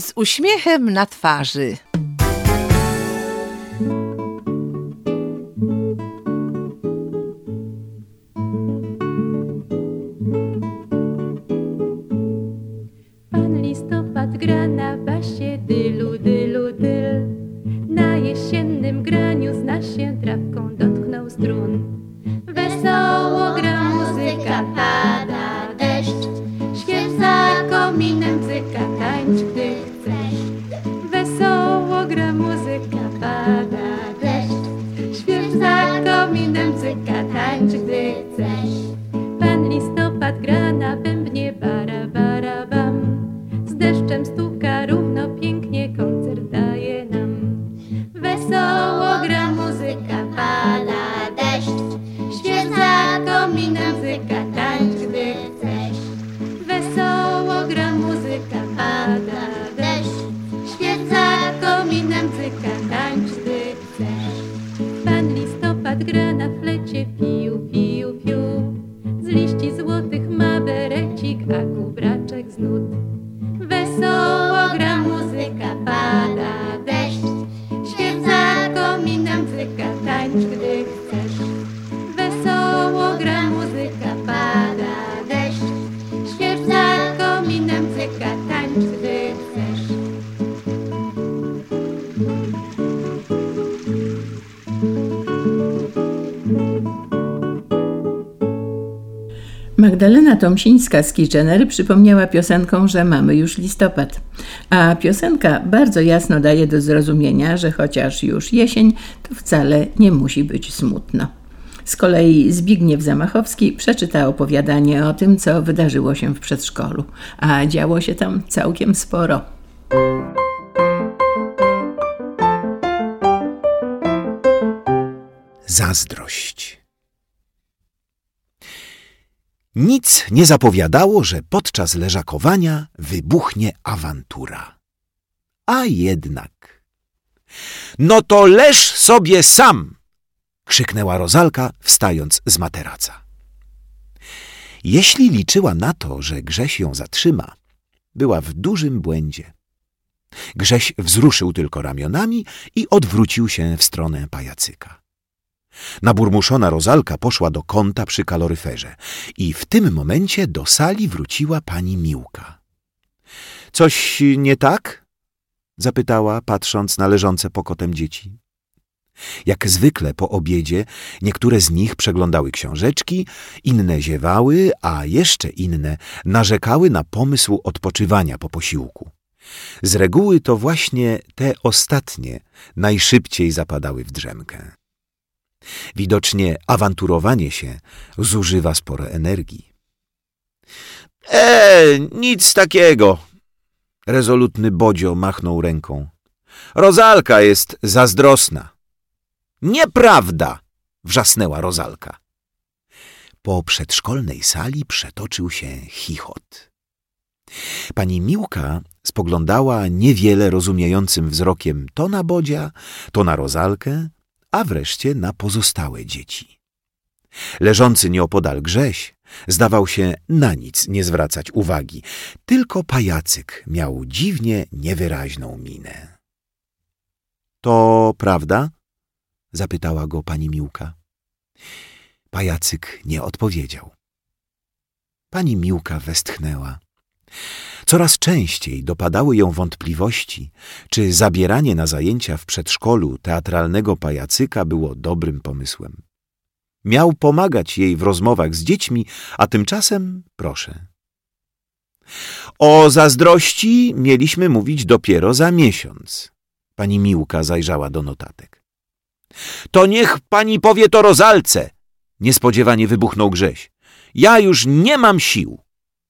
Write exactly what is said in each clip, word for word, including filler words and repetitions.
z uśmiechem na twarzy. Pan listopad gra na basie dylu, dylu, dyl. Na jesiennym graniu zna się, trawką dotknął strun. Wesoło gra muzyka, pada deszcz. Śpiew za kominem bzyka, tańcz gdy chcesz. Wesoło gra muzyka, pada deszcz. Śpiew za kominem bzyka, tańcz gdy chcesz. Pan listopad gra na bębnie, bara, bara, bam. Z deszczem stuka równo, pięknie koncert daje nam. Wesoło gra muzyka, pada deszcz. Śpiew za kominem bzyka, tańcz gdy chcesz. Wesoło gra muzyka, pada deszcz. Śpiew za kominem bzyka, tańcz gdy chcesz. Pan listopad gra na flecie, piu, piu, piu. Z liści złotych ma berecik, a kubraczek z nut. Wesoło gra muzyka, pada deszcz. Śpiew za kominem bzyka, tańcz gdy chcesz. Wesoło gra muzyka, pada deszcz. Śpiew za kominem bzyka, tańcz gdy chcesz. Magdalena Tomsińska z Kitchener przypomniała piosenką, że mamy już listopad. A piosenka bardzo jasno daje do zrozumienia, że chociaż już jesień, to wcale nie musi być smutno. Z kolei Zbigniew Zamachowski przeczyta opowiadanie o tym, co wydarzyło się w przedszkolu, a działo się tam całkiem sporo. Zazdrość. Nic nie zapowiadało, że podczas leżakowania wybuchnie awantura. A jednak... No to leż sobie sam! Krzyknęła Rozalka, wstając z materaca. Jeśli liczyła na to, że Grześ ją zatrzyma, była w dużym błędzie. Grześ wzruszył tylko ramionami i odwrócił się w stronę pajacyka. Naburmuszona Rozalka poszła do kąta przy kaloryferze i w tym momencie do sali wróciła pani Miłka. — Coś nie tak? — zapytała, patrząc na leżące pokotem dzieci. Jak zwykle po obiedzie niektóre z nich przeglądały książeczki, inne ziewały, a jeszcze inne narzekały na pomysł odpoczywania po posiłku. Z reguły to właśnie te ostatnie najszybciej zapadały w drzemkę. Widocznie awanturowanie się zużywa sporo energii. — E, nic takiego! — rezolutny Bodzio machnął ręką. — Rozalka jest zazdrosna. — Nieprawda! — wrzasnęła Rozalka. Po przedszkolnej sali przetoczył się chichot. Pani Miłka spoglądała niewiele rozumiejącym wzrokiem to na Bodzia, to na Rozalkę, a wreszcie na pozostałe dzieci. Leżący nieopodal Grześ zdawał się na nic nie zwracać uwagi, tylko pajacyk miał dziwnie niewyraźną minę. — To prawda? — zapytała go pani Miłka. Pajacyk nie odpowiedział. Pani Miłka westchnęła. Coraz częściej dopadały ją wątpliwości, czy zabieranie na zajęcia w przedszkolu teatralnego pajacyka było dobrym pomysłem. Miał pomagać jej w rozmowach z dziećmi, a tymczasem proszę. O zazdrości mieliśmy mówić dopiero za miesiąc. Pani Miłka zajrzała do notatek. To niech pani powie to Rozalce! Niespodziewanie wybuchnął Grześ. Ja już nie mam sił!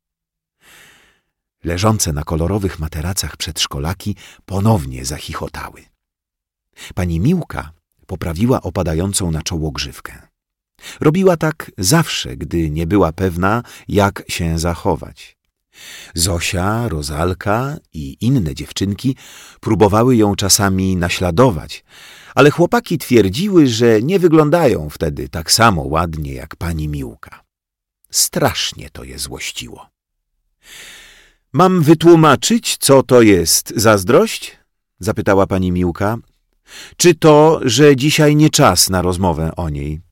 Leżące na kolorowych materacach przedszkolaki ponownie zachichotały. Pani Miłka poprawiła opadającą na czoło grzywkę. Robiła tak zawsze, gdy nie była pewna, jak się zachować. Zosia, Rozalka i inne dziewczynki próbowały ją czasami naśladować, ale chłopaki twierdziły, że nie wyglądają wtedy tak samo ładnie jak pani Miłka. Strasznie to je złościło. Mam wytłumaczyć, co to jest zazdrość? Zapytała pani Miłka. Czy to, że dzisiaj nie czas na rozmowę o niej?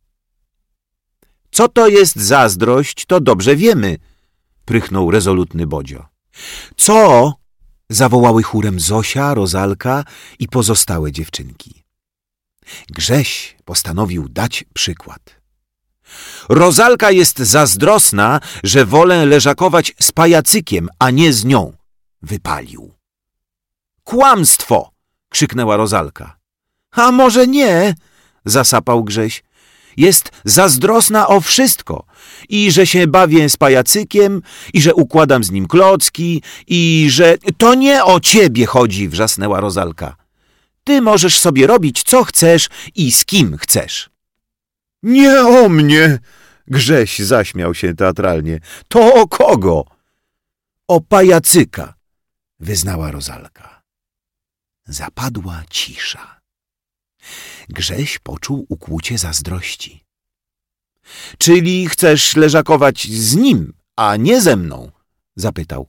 Co to jest zazdrość, to dobrze wiemy, prychnął rezolutny Bodzio. Co? Zawołały chórem Zosia, Rozalka i pozostałe dziewczynki. Grześ postanowił dać przykład. Rozalka jest zazdrosna, że wolę leżakować z pajacykiem, a nie z nią, wypalił. Kłamstwo! Krzyknęła Rozalka. A może nie? Zasapał Grześ. Jest zazdrosna o wszystko. I że się bawię z pajacykiem, i że układam z nim klocki, i że... To nie o ciebie chodzi, wrzasnęła Rozalka. Ty możesz sobie robić, co chcesz i z kim chcesz. Nie o mnie! Grześ zaśmiał się teatralnie. To o kogo? O pajacyka, wyznała Rozalka. Zapadła cisza. Grześ poczuł ukłucie zazdrości. Czyli chcesz leżakować z nim, a nie ze mną? Zapytał.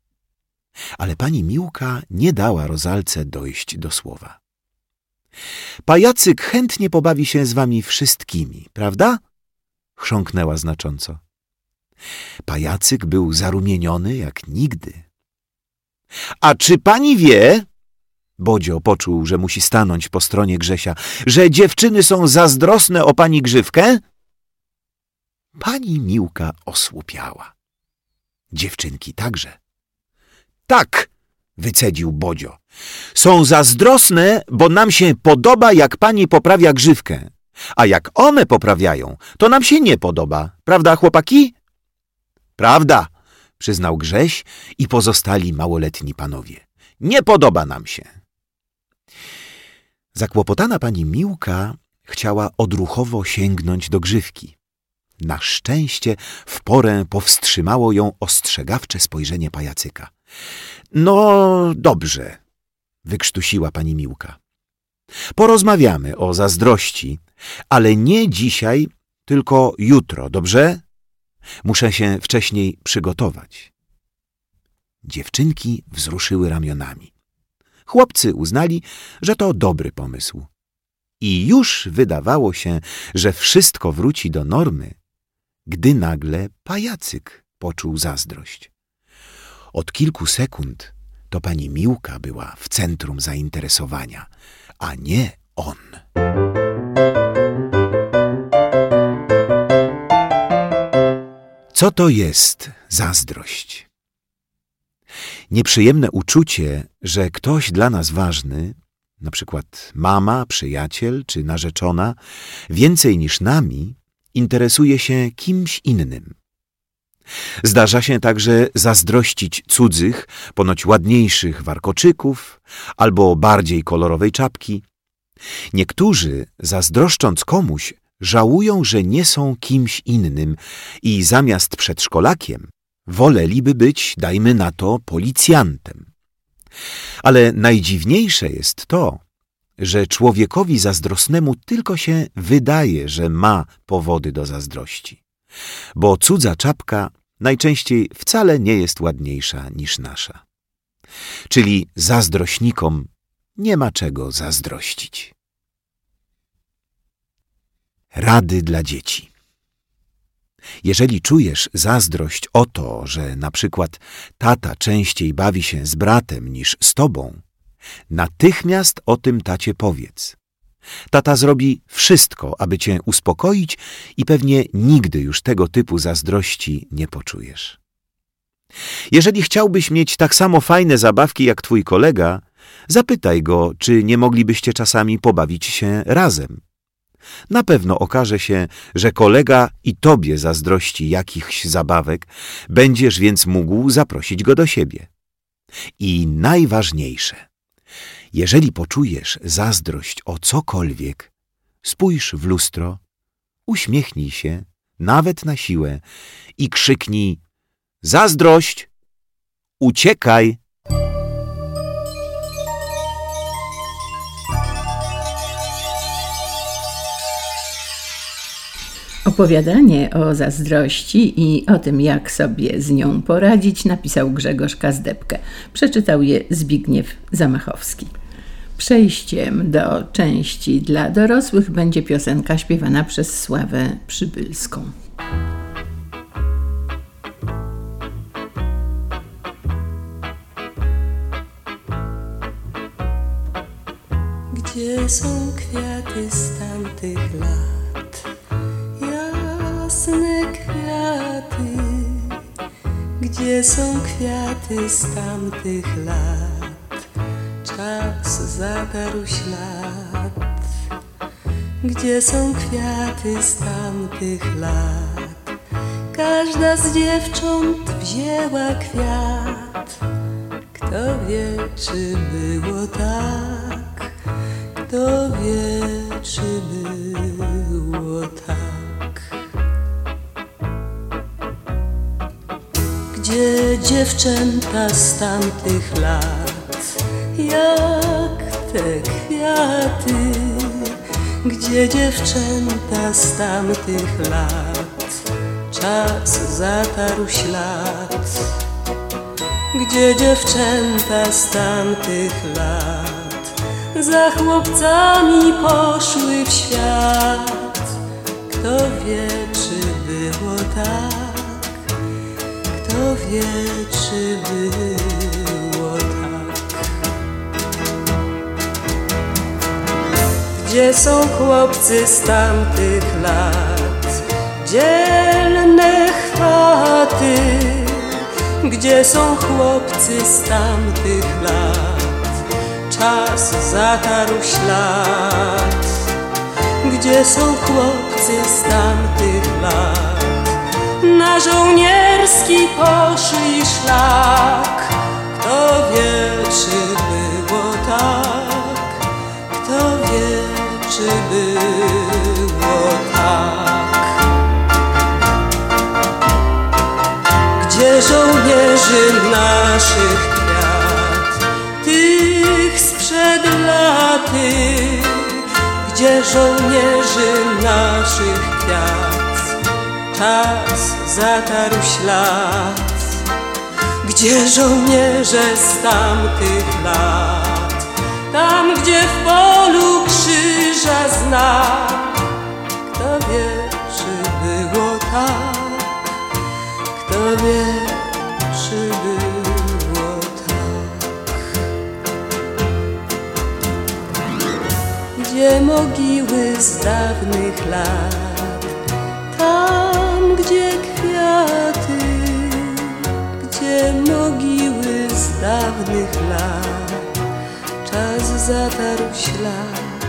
Ale pani Miłka nie dała Rozalce dojść do słowa. Pajacyk chętnie pobawi się z wami wszystkimi, prawda? Chrząknęła znacząco. Pajacyk był zarumieniony jak nigdy. A czy pani wie, Bodzio poczuł, że musi stanąć po stronie Grzesia, że dziewczyny są zazdrosne o pani Grzywkę? Pani Miłka osłupiała. Dziewczynki także. Tak, wycedził Bodzio. Są zazdrosne, bo nam się podoba, jak pani poprawia Grzywkę. A jak one poprawiają, to nam się nie podoba. Prawda, chłopaki? Prawda, przyznał Grześ i pozostali małoletni panowie. Nie podoba nam się. Zakłopotana pani Miłka chciała odruchowo sięgnąć do Grzywki. Na szczęście w porę powstrzymało ją ostrzegawcze spojrzenie pajacyka. No dobrze, wykrztusiła pani Miłka. Porozmawiamy o zazdrości, ale nie dzisiaj, tylko jutro, dobrze? Muszę się wcześniej przygotować. Dziewczynki wzruszyły ramionami. Chłopcy uznali, że to dobry pomysł. I już wydawało się, że wszystko wróci do normy, gdy nagle pajacyk poczuł zazdrość. Od kilku sekund to pani Miłka była w centrum zainteresowania, a nie on. Co to jest zazdrość? Nieprzyjemne uczucie, że ktoś dla nas ważny, na przykład mama, przyjaciel czy narzeczona, więcej niż nami, interesuje się kimś innym. Zdarza się także zazdrościć cudzych, ponoć ładniejszych warkoczyków albo bardziej kolorowej czapki. Niektórzy, zazdroszcząc komuś, żałują, że nie są kimś innym i zamiast przedszkolakiem woleliby być, dajmy na to, policjantem. Ale najdziwniejsze jest to, że człowiekowi zazdrosnemu tylko się wydaje, że ma powody do zazdrości, bo cudza czapka najczęściej wcale nie jest ładniejsza niż nasza. Czyli zazdrośnikom nie ma czego zazdrościć. Rady dla dzieci. Jeżeli czujesz zazdrość o to, że na przykład tata częściej bawi się z bratem niż z tobą, natychmiast o tym tacie powiedz. Tata zrobi wszystko, aby cię uspokoić i pewnie nigdy już tego typu zazdrości nie poczujesz. Jeżeli chciałbyś mieć tak samo fajne zabawki jak twój kolega, zapytaj go, czy nie moglibyście czasami pobawić się razem. Na pewno okaże się, że kolega i tobie zazdrości jakichś zabawek, będziesz więc mógł zaprosić go do siebie. I najważniejsze, jeżeli poczujesz zazdrość o cokolwiek, spójrz w lustro, uśmiechnij się, nawet na siłę i krzyknij: zazdrość, uciekaj! Opowiadanie o zazdrości i o tym, jak sobie z nią poradzić, napisał Grzegorz Kazdebkę. Przeczytał je Zbigniew Zamachowski. Przejściem do części dla dorosłych będzie piosenka śpiewana przez Sławę Przybylską. Gdzie są kwiaty z tamtych lat? Jasne kwiaty. Gdzie są kwiaty z tamtych lat? Czas zatarł ślad. Gdzie są kwiaty z tamtych lat? Każda z dziewcząt wzięła kwiat. Kto wie, czy było tak? Kto wie, czy było tak? Gdzie dziewczęta z tamtych lat? Jak te kwiaty? Gdzie dziewczęta z tamtych lat? Czas zatarł ślad. Gdzie dziewczęta z tamtych lat? Za chłopcami poszły w świat. Kto wie, czy było tak? Kto wie, czy było tak? Gdzie są chłopcy z tamtych lat? Dzielne chwaty. Gdzie są chłopcy z tamtych lat? Czas zatarł ślad. Gdzie są chłopcy z tamtych lat? Na żołnierski poszli szlak. Kto wie, czy było tak? Kto wie, czy było tak? Gdzie żołnierzy naszych kwiat? Tych sprzed laty. Gdzie żołnierzy naszych kwiat? Czas zatarł ślad. Gdzie żołnierze z tamtych lat? Tam, gdzie w polu krzyża znak. Kto wie, czy było tak? Kto wie, czy było tak? Gdzie mogiły z dawnych lat? Tam, gdzie kwiaty. Gdzie mogiły z dawnych lat? Czas zatarł ślad.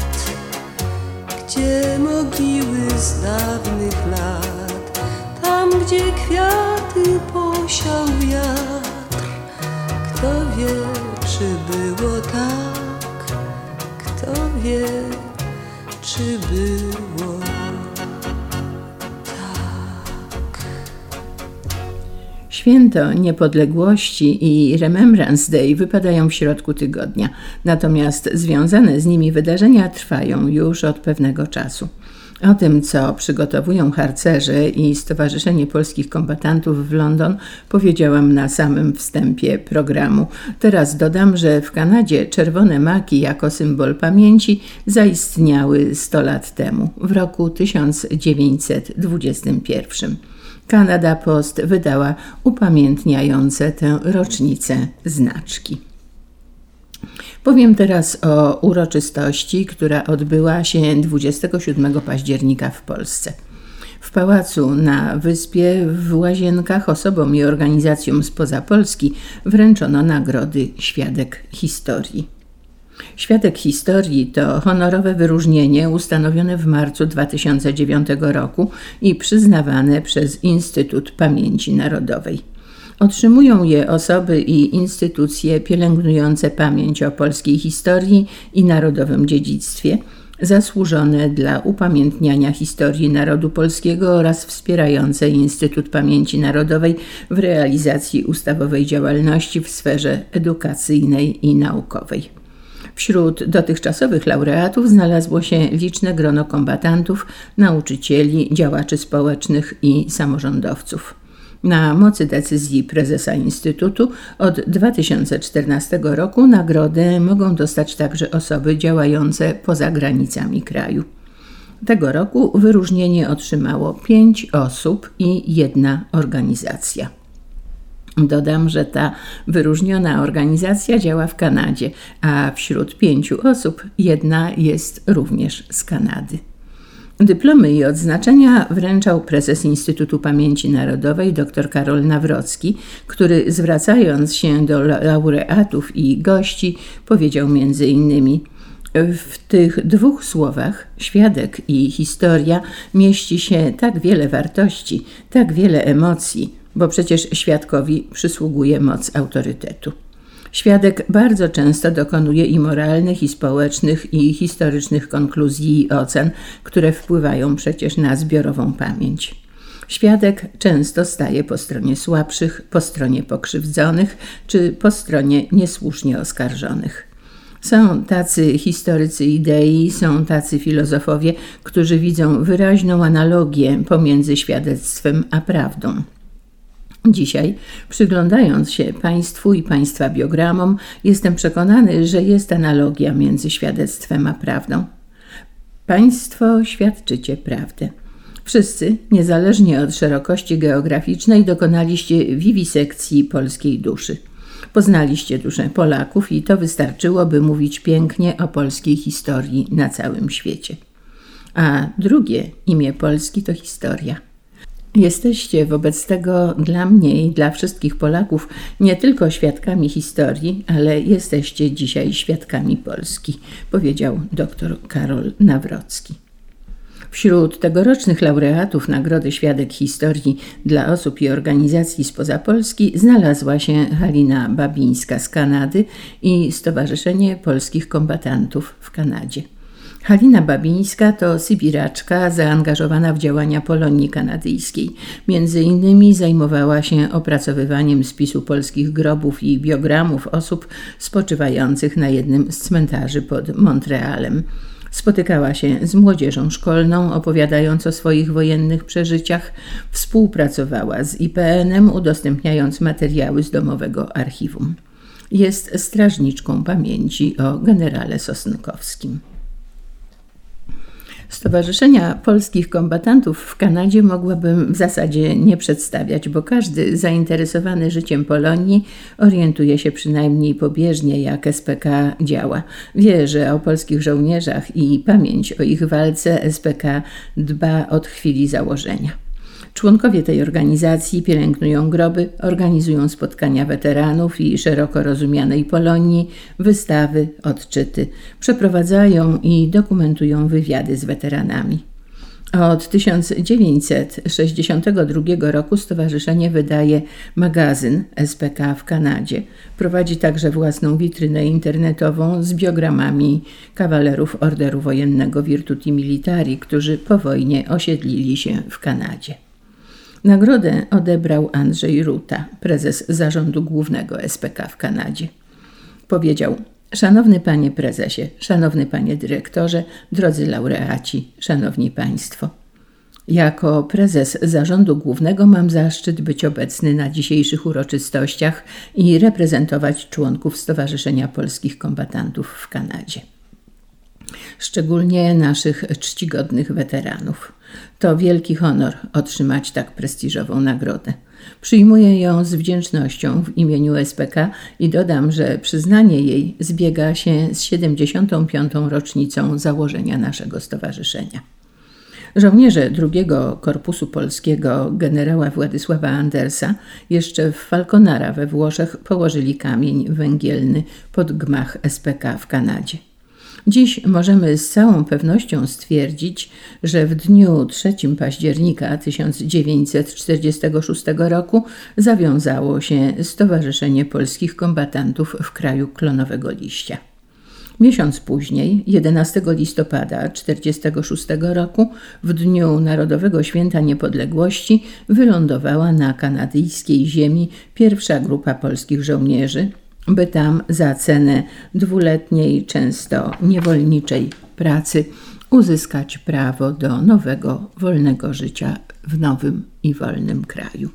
Gdzie mogiły z dawnych lat? Tam, gdzie kwiaty posiał wiatr. Kto wie, czy było tak? Kto wie, czy było tak? Święto Niepodległości i Remembrance Day wypadają w środku tygodnia, natomiast związane z nimi wydarzenia trwają już od pewnego czasu. O tym, co przygotowują harcerze i Stowarzyszenie Polskich Kombatantów w London, powiedziałam na samym wstępie programu. Teraz dodam, że w Kanadzie czerwone maki jako symbol pamięci zaistniały sto lat temu, w roku tysiąc dziewięćset dwudziestym pierwszym. Canada Post wydała upamiętniające tę rocznicę znaczki. Powiem teraz o uroczystości, która odbyła się dwudziestego siódmego października w Polsce. W pałacu na Wyspie w Łazienkach osobom i organizacjom spoza Polski wręczono nagrody Świadek Historii. Świadek Historii to honorowe wyróżnienie ustanowione w marcu dwa tysiące dziewiątego roku i przyznawane przez Instytut Pamięci Narodowej. Otrzymują je osoby i instytucje pielęgnujące pamięć o polskiej historii i narodowym dziedzictwie, zasłużone dla upamiętniania historii narodu polskiego oraz wspierające Instytut Pamięci Narodowej w realizacji ustawowej działalności w sferze edukacyjnej i naukowej. Wśród dotychczasowych laureatów znalazło się liczne grono kombatantów, nauczycieli, działaczy społecznych i samorządowców. Na mocy decyzji prezesa Instytutu od dwa tysiące czternastego roku nagrodę mogą dostać także osoby działające poza granicami kraju. Tego roku wyróżnienie otrzymało pięć osób i jedna organizacja. Dodam, że ta wyróżniona organizacja działa w Kanadzie, a wśród pięciu osób jedna jest również z Kanady. Dyplomy i odznaczenia wręczał prezes Instytutu Pamięci Narodowej dr Karol Nawrocki, który zwracając się do laureatów i gości powiedział między innymi: w tych dwóch słowach, świadek i historia, mieści się tak wiele wartości, tak wiele emocji, bo przecież świadkowi przysługuje moc autorytetu. Świadek bardzo często dokonuje i moralnych, i społecznych, i historycznych konkluzji i ocen, które wpływają przecież na zbiorową pamięć. Świadek często staje po stronie słabszych, po stronie pokrzywdzonych, czy po stronie niesłusznie oskarżonych. Są tacy historycy idei, są tacy filozofowie, którzy widzą wyraźną analogię pomiędzy świadectwem a prawdą. Dzisiaj, przyglądając się Państwu i Państwa biogramom, jestem przekonany, że jest analogia między świadectwem a prawdą. Państwo świadczycie prawdę. Wszyscy, niezależnie od szerokości geograficznej, dokonaliście wiwisekcji polskiej duszy. Poznaliście duszę Polaków i to wystarczyło, by mówić pięknie o polskiej historii na całym świecie. A drugie imię Polski to historia. Jesteście wobec tego dla mnie i dla wszystkich Polaków nie tylko świadkami historii, ale jesteście dzisiaj świadkami Polski, powiedział dr Karol Nawrocki. Wśród tegorocznych laureatów Nagrody Świadek Historii dla osób i organizacji spoza Polski znalazła się Halina Babińska z Kanady i Stowarzyszenie Polskich Kombatantów w Kanadzie. Halina Babińska to sybiraczka zaangażowana w działania Polonii Kanadyjskiej. Między innymi zajmowała się opracowywaniem spisu polskich grobów i biogramów osób spoczywających na jednym z cmentarzy pod Montrealem. Spotykała się z młodzieżą szkolną, opowiadając o swoich wojennych przeżyciach. Współpracowała z I P N-em, udostępniając materiały z domowego archiwum. Jest strażniczką pamięci o generale Sosnkowskim. Stowarzyszenia Polskich Kombatantów w Kanadzie mogłabym w zasadzie nie przedstawiać, bo każdy zainteresowany życiem Polonii orientuje się przynajmniej pobieżnie, jak S P K działa. Wie, że o polskich żołnierzach i pamięć o ich walce S P K dba od chwili założenia. Członkowie tej organizacji pielęgnują groby, organizują spotkania weteranów i szeroko rozumianej Polonii, wystawy, odczyty, przeprowadzają i dokumentują wywiady z weteranami. Od tysiąc dziewięćset sześćdziesiątego drugiego roku stowarzyszenie wydaje magazyn S P K w Kanadzie. Prowadzi także własną witrynę internetową z biogramami kawalerów Orderu Wojennego Virtuti Militari, którzy po wojnie osiedlili się w Kanadzie. Nagrodę odebrał Andrzej Ruta, prezes Zarządu Głównego S P K w Kanadzie. Powiedział: Szanowny Panie Prezesie, Szanowny Panie Dyrektorze, drodzy laureaci, Szanowni Państwo. Jako prezes Zarządu Głównego mam zaszczyt być obecny na dzisiejszych uroczystościach i reprezentować członków Stowarzyszenia Polskich Kombatantów w Kanadzie. Szczególnie naszych czcigodnych weteranów. To wielki honor otrzymać tak prestiżową nagrodę. Przyjmuję ją z wdzięcznością w imieniu S P K i dodam, że przyznanie jej zbiega się z siedemdziesiątą piątą rocznicą założenia naszego stowarzyszenia. Żołnierze drugiego Korpusu Polskiego generała Władysława Andersa jeszcze w Falconara we Włoszech położyli kamień węgielny pod gmach S P K w Kanadzie. Dziś możemy z całą pewnością stwierdzić, że w dniu trzeciego października tysiąc dziewięćset czterdziestego szóstego roku zawiązało się Stowarzyszenie Polskich Kombatantów w kraju Klonowego Liścia. Miesiąc później, jedenastego listopada tysiąc dziewięćset czterdziestego szóstego roku, w dniu Narodowego Święta Niepodległości, wylądowała na kanadyjskiej ziemi pierwsza grupa polskich żołnierzy, by tam za cenę dwuletniej, często niewolniczej pracy uzyskać prawo do nowego, wolnego życia w nowym i wolnym kraju.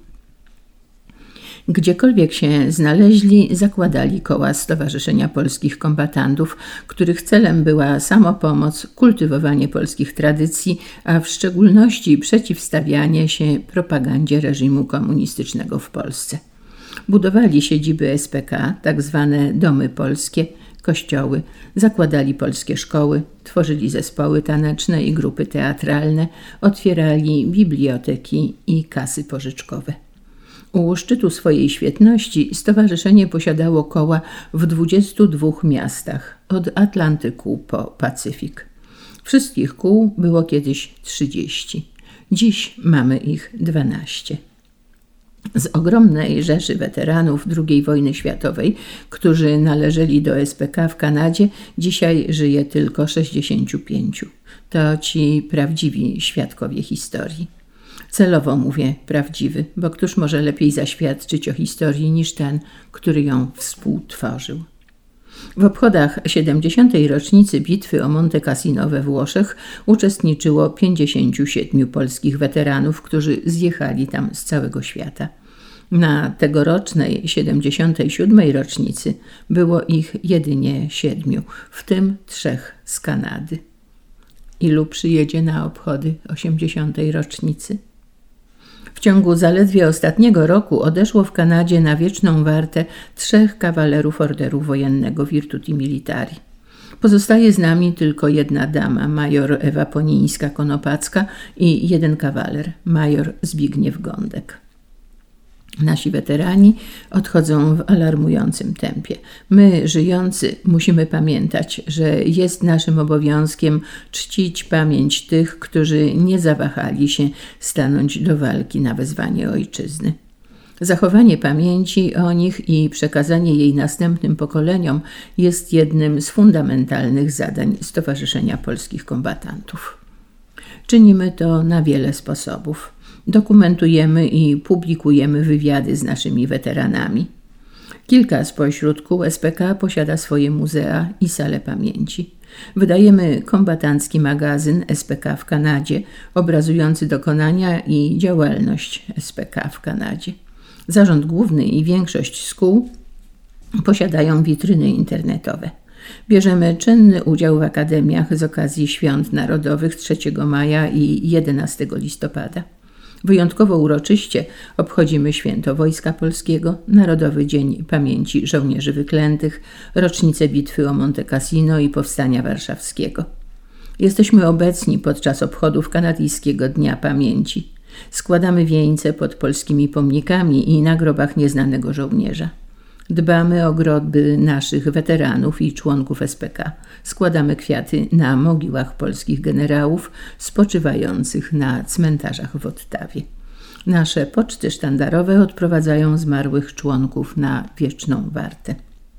Gdziekolwiek się znaleźli, zakładali koła Stowarzyszenia Polskich Kombatantów, których celem była samopomoc, kultywowanie polskich tradycji, a w szczególności przeciwstawianie się propagandzie reżimu komunistycznego w Polsce. Budowali siedziby S P K, tak zwane domy polskie, kościoły, zakładali polskie szkoły, tworzyli zespoły taneczne i grupy teatralne, otwierali biblioteki i kasy pożyczkowe. U szczytu swojej świetności stowarzyszenie posiadało koła w dwudziestu dwóch miastach, od Atlantyku po Pacyfik. Wszystkich kół było kiedyś trzydzieści. Dziś mamy ich dwanaście. Z ogromnej rzeszy weteranów drugiej wojny światowej, którzy należeli do S P K w Kanadzie, dzisiaj żyje tylko sześćdziesięciu pięciu. To ci prawdziwi świadkowie historii. Celowo mówię prawdziwy, bo któż może lepiej zaświadczyć o historii niż ten, który ją współtworzył. W obchodach siedemdziesiątej rocznicy bitwy o Monte Cassino we Włoszech uczestniczyło pięćdziesięciu siedmiu polskich weteranów, którzy zjechali tam z całego świata. Na tegorocznej siedemdziesiątej siódmej rocznicy było ich jedynie siedmiu, w tym trzech z Kanady. Ilu przyjedzie na obchody osiemdziesiątej rocznicy? W ciągu zaledwie ostatniego roku odeszło w Kanadzie na wieczną wartę trzech kawalerów Orderu Wojennego Virtuti Militari. Pozostaje z nami tylko jedna dama, major Ewa Ponińska-Konopacka i jeden kawaler, major Zbigniew Gądek. Nasi weterani odchodzą w alarmującym tempie. My, żyjący, musimy pamiętać, że jest naszym obowiązkiem czcić pamięć tych, którzy nie zawahali się stanąć do walki na wezwanie ojczyzny. Zachowanie pamięci o nich i przekazanie jej następnym pokoleniom jest jednym z fundamentalnych zadań Stowarzyszenia Polskich Kombatantów. Czynimy to na wiele sposobów. Dokumentujemy i publikujemy wywiady z naszymi weteranami. Kilka spośród kół S P K posiada swoje muzea i sale pamięci. Wydajemy kombatancki magazyn S P K w Kanadzie, obrazujący dokonania i działalność S P K w Kanadzie. Zarząd Główny i większość z kół posiadają witryny internetowe. Bierzemy czynny udział w akademiach z okazji Świąt Narodowych trzeciego maja i jedenastego listopada. Wyjątkowo uroczyście obchodzimy Święto Wojska Polskiego, Narodowy Dzień Pamięci Żołnierzy Wyklętych, rocznicę bitwy o Monte Cassino i Powstania Warszawskiego. Jesteśmy obecni podczas obchodów Kanadyjskiego Dnia Pamięci. Składamy wieńce pod polskimi pomnikami i na grobach nieznanego żołnierza. Dbamy o groby naszych weteranów i członków S P K. Składamy kwiaty na mogiłach polskich generałów spoczywających na cmentarzach w Ottawie. Nasze poczty sztandarowe odprowadzają zmarłych członków na wieczną wartę.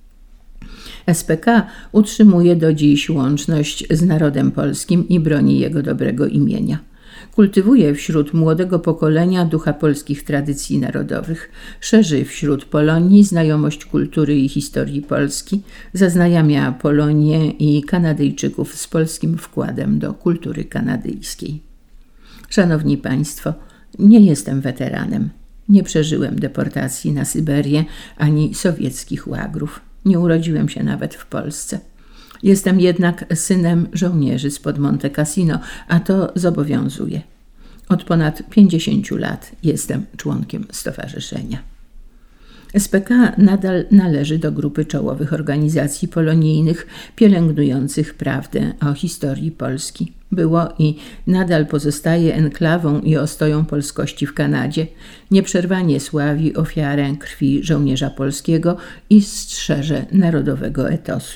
S P K utrzymuje do dziś łączność z narodem polskim i broni jego dobrego imienia. Kultywuje wśród młodego pokolenia ducha polskich tradycji narodowych, szerzy wśród Polonii znajomość kultury i historii Polski, zaznajamia Polonię i Kanadyjczyków z polskim wkładem do kultury kanadyjskiej. Szanowni Państwo, nie jestem weteranem. Nie przeżyłem deportacji na Syberię ani sowieckich łagrów. Nie urodziłem się nawet w Polsce. Jestem jednak synem żołnierzy spod Monte Cassino, a to zobowiązuje. Od ponad pięćdziesięciu lat jestem członkiem stowarzyszenia. S P K nadal należy do grupy czołowych organizacji polonijnych pielęgnujących prawdę o historii Polski. Było i nadal pozostaje enklawą i ostoją polskości w Kanadzie. Nieprzerwanie sławi ofiarę krwi żołnierza polskiego i strzeże narodowego etosu.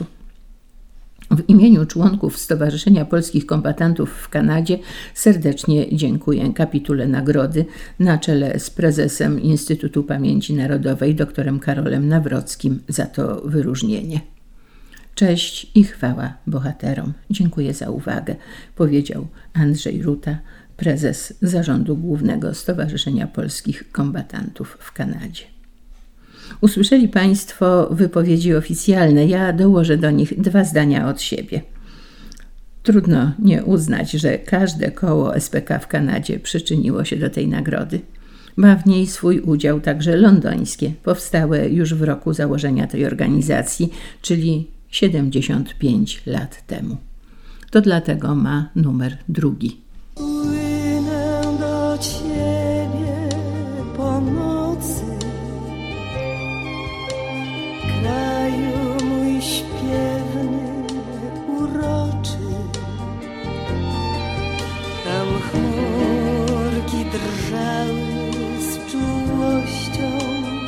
W imieniu członków Stowarzyszenia Polskich Kombatantów w Kanadzie serdecznie dziękuję kapitule nagrody na czele z prezesem Instytutu Pamięci Narodowej doktorem Karolem Nawrockim za to wyróżnienie. Cześć i chwała bohaterom. Dziękuję za uwagę, powiedział Andrzej Ruta, prezes Zarządu Głównego Stowarzyszenia Polskich Kombatantów w Kanadzie. Usłyszeli Państwo wypowiedzi oficjalne, ja dołożę do nich dwa zdania od siebie. Trudno nie uznać, że każde koło S P K w Kanadzie przyczyniło się do tej nagrody. Ma w niej swój udział także londońskie, powstałe już w roku założenia tej organizacji, czyli siedemdziesiąt pięć lat temu. To dlatego ma numer drugi. Płynę do Ciebie po nocy, kraju mój śpiewny, uroczy. Tam chmurki drżały z czułością,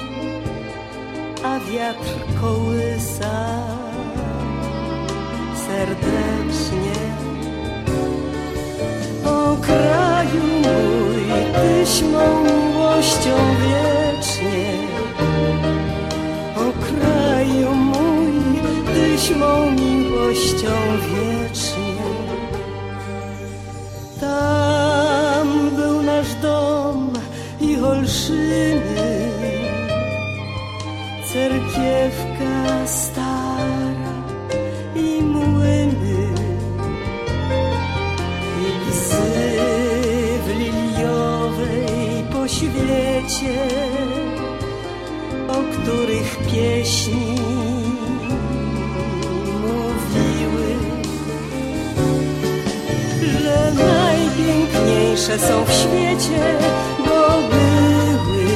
a wiatr kołysał serdecznie. O kraju mój, Tyś mą miłością wiecznie. O kraju mój, Tyś mą miłością wiecznie. Tam był nasz dom i olszymy, cerkiewka stara i młyny, i łzy w liliowej poświecie, o których pieśni mówiły, że najpiękniejsze są w świecie, bo były,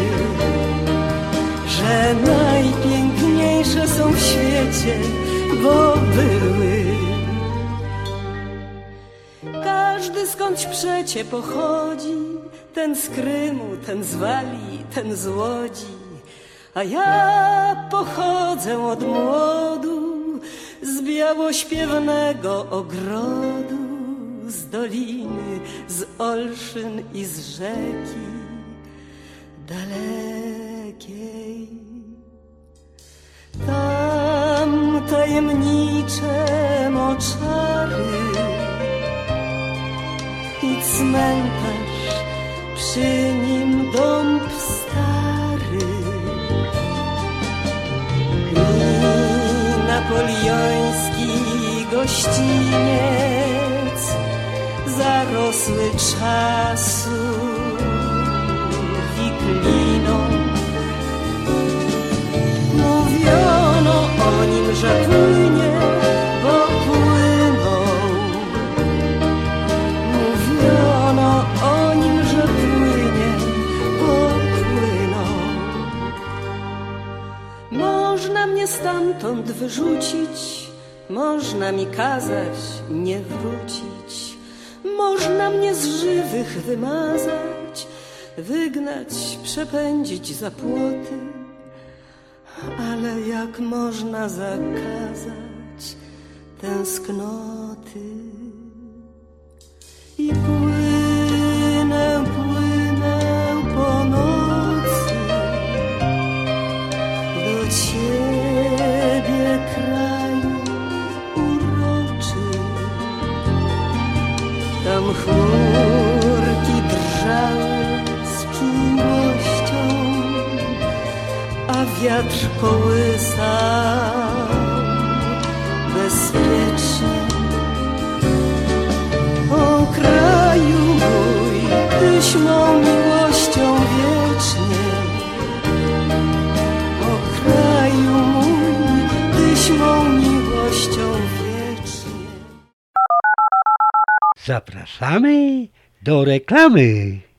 że najpiękniejsze są w świecie, bo były. Każdy skądś przecie pochodzi, ten z Krymu, ten z Walii, ten z Łodzi, a ja pochodzę od młodu z białośpiewnego ogrodu, z doliny, z olszyn i z rzeki dalekiej. Tam tajemnicze moczary i cmentarz, przy nim dąb stary i napoleoński gościniec zarosły czasu wikliną. Mówiono o nim, że płynie, bo płynął. Mówiono o nim, że płynie, bo płynął. Można mnie stamtąd wyrzucić, można mi kazać nie wrócić, można mnie z żywych wymazać, wygnać, przepędzić za płoty, ale jak można zakazać tęsknoty? I płynę, płynę po nocy do Ciebie, kraju uroczy. Tam chmurki drżały z czułością, a wiatr kołysał bezpiecznie. O kraju mój, Tyś mą miłością wiecznie. O kraju mój, Tyś mą miłością wiecznie. Zapraszamy do reklamy.